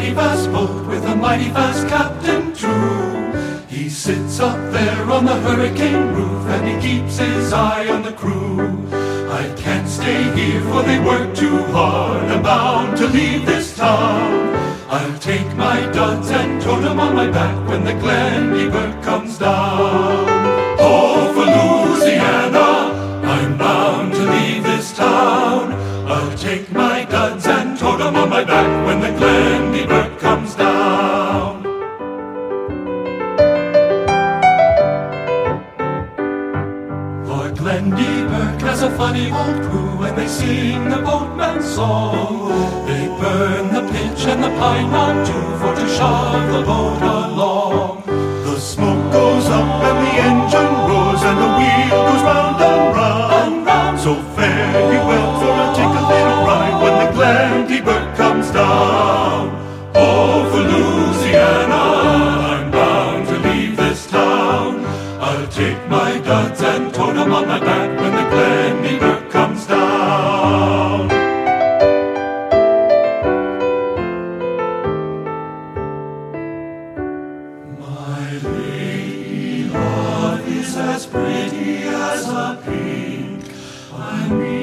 mighty fast boat with a mighty fast captain too. He sits up there on the hurricane roof and he keeps his eye on the crew. I can't stay here for they work too hard. I'm bound to leave this town. I'll take my duds and tote 'em on my back when the Glendy comes down. Oh, for Louisiana, I'm bound to leave this town. I'll take my duds and tote 'em on my back when the Glendy comes down. Lord Glendy has a funny old crew and they sing the boatman's song. They burn the pitch and the pine knot too for to shove the boat along. The smoke goes up and the engine roars and the wheel goes round and round. So fare you well, for I'll take a little ride when the Glendy comes down. Oh, for Louisiana, I'm bound to leave this town. I'll take my duds and tote 'em on my back when the Glendy comes down. My lady love is as pretty as a pink. I mean